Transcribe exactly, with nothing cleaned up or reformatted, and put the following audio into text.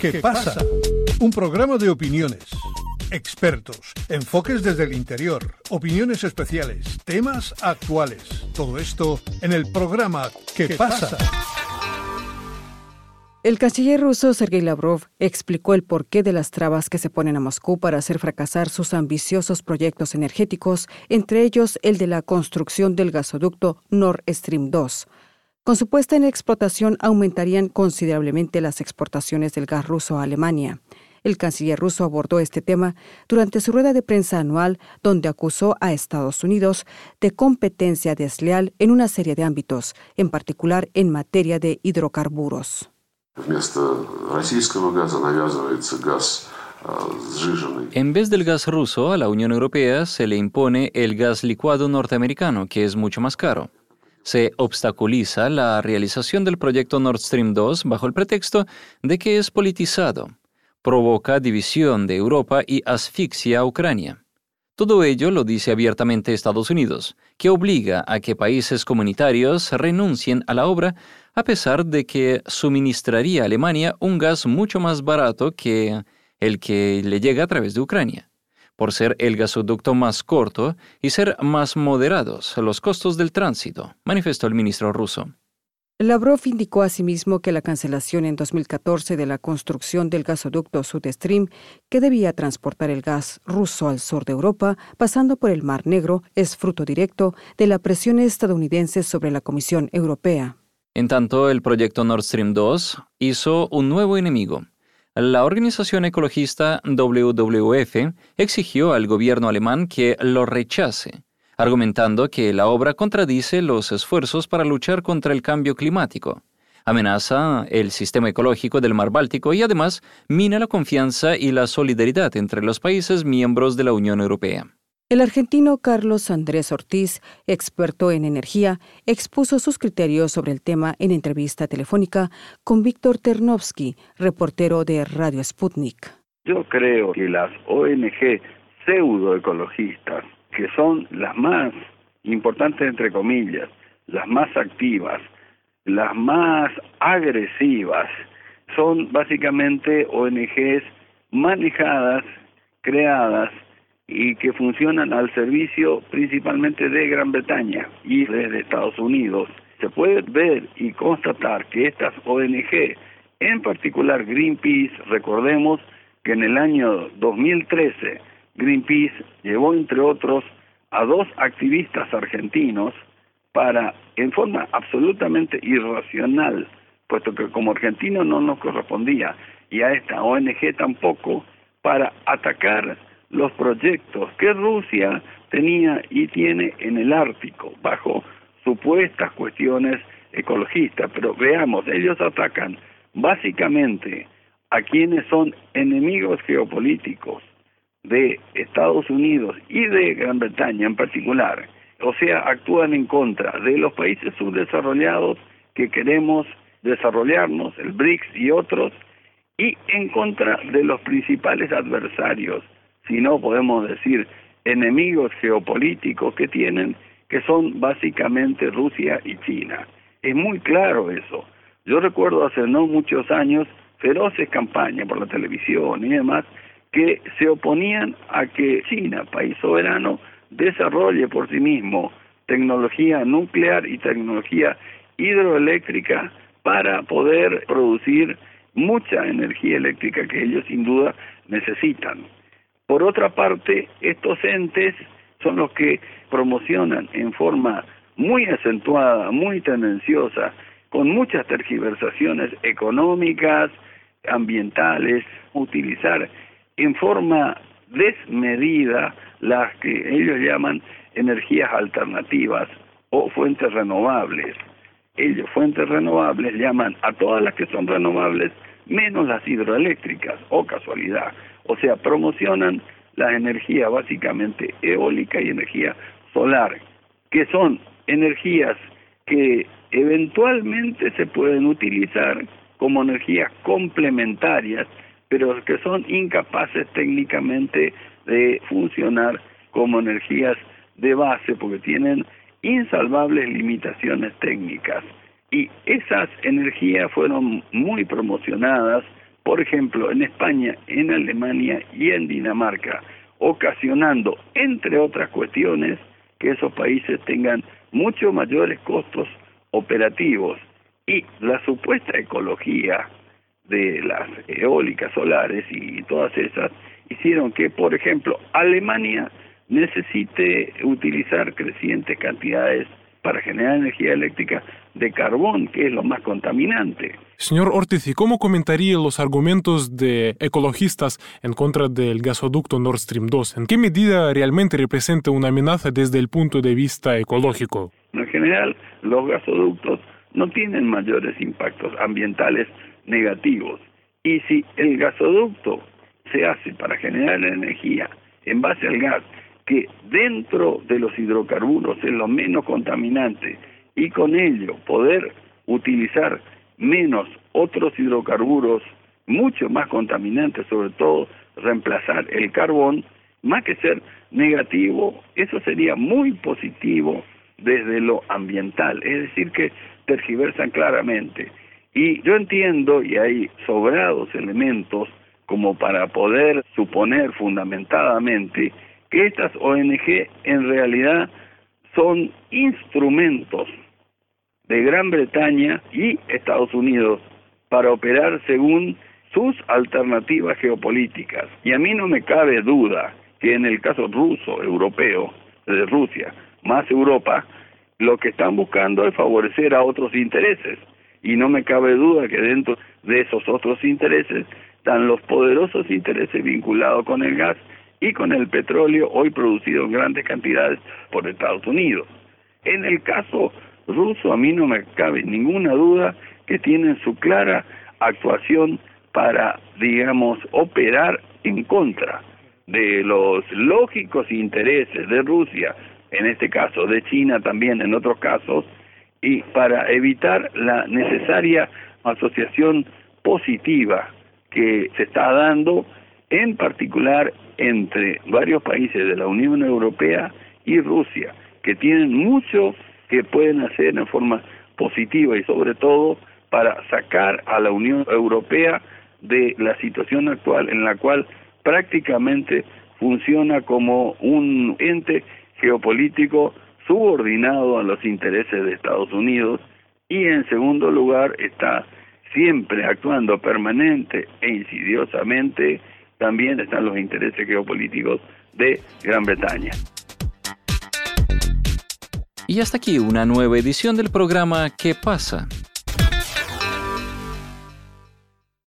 ¿Qué pasa? Un programa de opiniones, expertos, enfoques desde el interior, opiniones especiales, temas actuales. Todo esto en el programa ¿Qué pasa? El canciller ruso Sergei Lavrov explicó el porqué de las trabas que se ponen a Moscú para hacer fracasar sus ambiciosos proyectos energéticos, entre ellos el de la construcción del gasoducto Nord Stream dos. Con su puesta en explotación aumentarían considerablemente las exportaciones del gas ruso a Alemania. El canciller ruso abordó este tema durante su rueda de prensa anual, donde acusó a Estados Unidos de competencia desleal en una serie de ámbitos, en particular en materia de hidrocarburos. En vez del gas ruso, a la Unión Europea se le impone el gas licuado norteamericano, que es mucho más caro. Se obstaculiza la realización del proyecto Nord Stream dos bajo el pretexto de que es politizado. Provoca división de Europa y asfixia a Ucrania. Todo ello lo dice abiertamente Estados Unidos, que obliga a que países comunitarios renuncien a la obra a pesar de que suministraría a Alemania un gas mucho más barato que el que le llega a través de Ucrania, por ser el gasoducto más corto y ser más moderados los costos del tránsito, manifestó el ministro ruso. Lavrov indicó asimismo que la cancelación en dos mil catorce de la construcción del gasoducto South Stream, que debía transportar el gas ruso al sur de Europa, pasando por el Mar Negro, es fruto directo de la presión estadounidense sobre la Comisión Europea. En tanto, el proyecto Nord Stream dos hizo un nuevo enemigo. La organización ecologista W W F exigió al gobierno alemán que lo rechace, argumentando que la obra contradice los esfuerzos para luchar contra el cambio climático, amenaza el sistema ecológico del Mar Báltico y además mina la confianza y la solidaridad entre los países miembros de la Unión Europea. El argentino Carlos Andrés Ortiz, experto en energía, expuso sus criterios sobre el tema en entrevista telefónica con Víctor Ternovsky, reportero de Radio Sputnik. Yo creo que las O N G pseudoecologistas, que son las más importantes entre comillas, las más activas, las más agresivas, son básicamente O N Ges manejadas, creadas y que funcionan al servicio principalmente de Gran Bretaña y de Estados Unidos. Se puede ver y constatar que estas O N G, en particular Greenpeace, recordemos que en el año dos mil trece Greenpeace llevó entre otros a dos activistas argentinos para, en forma absolutamente irracional, puesto que como argentino no nos correspondía, y a esta O N G tampoco, para atacar los proyectos que Rusia tenía y tiene en el Ártico, bajo supuestas cuestiones ecologistas. Pero veamos, ellos atacan básicamente a quienes son enemigos geopolíticos de Estados Unidos y de Gran Bretaña en particular. O sea, actúan en contra de los países subdesarrollados que queremos desarrollarnos, el B R I C S y otros, y en contra de los principales adversarios, si no podemos decir enemigos geopolíticos que tienen, que son básicamente Rusia y China. Es muy claro eso. Yo recuerdo hace no muchos años feroces campañas por la televisión y demás que se oponían a que China, país soberano, desarrolle por sí mismo tecnología nuclear y tecnología hidroeléctrica para poder producir mucha energía eléctrica que ellos sin duda necesitan. Por otra parte, estos entes son los que promocionan en forma muy acentuada, muy tendenciosa, con muchas tergiversaciones económicas, ambientales, utilizar en forma desmedida las que ellos llaman energías alternativas o fuentes renovables. Ellos, fuentes renovables, llaman a todas las que son renovables, menos las hidroeléctricas, o casualidad. O sea, promocionan la energía básicamente eólica y energía solar, que son energías que eventualmente se pueden utilizar como energías complementarias, pero que son incapaces técnicamente de funcionar como energías de base porque tienen insalvables limitaciones técnicas. Y esas energías fueron muy promocionadas por ejemplo, en España, en Alemania y en Dinamarca, ocasionando, entre otras cuestiones, que esos países tengan mucho mayores costos operativos, y la supuesta ecología de las eólicas solares y todas esas hicieron que, por ejemplo, Alemania necesite utilizar crecientes cantidades para generar energía eléctrica de carbón, que es lo más contaminante. Señor Ortiz, ¿y cómo comentaría los argumentos de ecologistas en contra del gasoducto Nord Stream dos? ¿En qué medida realmente representa una amenaza desde el punto de vista ecológico? En general, los gasoductos no tienen mayores impactos ambientales negativos. Y si el gasoducto se hace para generar energía en base al gas, que dentro de los hidrocarburos es lo menos contaminante, y con ello poder utilizar menos otros hidrocarburos mucho más contaminantes, sobre todo reemplazar el carbón, más que ser negativo, eso sería muy positivo desde lo ambiental, es decir que tergiversan claramente. Y yo entiendo, y hay sobrados elementos como para poder suponer fundamentadamente que estas O N G en realidad son instrumentos de Gran Bretaña y Estados Unidos para operar según sus alternativas geopolíticas. Y a mí no me cabe duda que en el caso ruso, europeo, de Rusia, más Europa, lo que están buscando es favorecer a otros intereses. Y no me cabe duda que dentro de esos otros intereses están los poderosos intereses vinculados con el gas y con el petróleo, hoy producido en grandes cantidades por Estados Unidos. En el caso ruso, a mí no me cabe ninguna duda que tienen su clara actuación para, digamos, operar en contra de los lógicos intereses de Rusia, en este caso de China también en otros casos, y para evitar la necesaria asociación positiva que se está dando, en particular entre varios países de la Unión Europea y Rusia, que tienen mucho que pueden hacer en forma positiva y sobre todo para sacar a la Unión Europea de la situación actual en la cual prácticamente funciona como un ente geopolítico subordinado a los intereses de Estados Unidos, y en segundo lugar está siempre actuando permanente e insidiosamente, también están los intereses geopolíticos de Gran Bretaña. Y hasta aquí una nueva edición del programa ¿Qué pasa?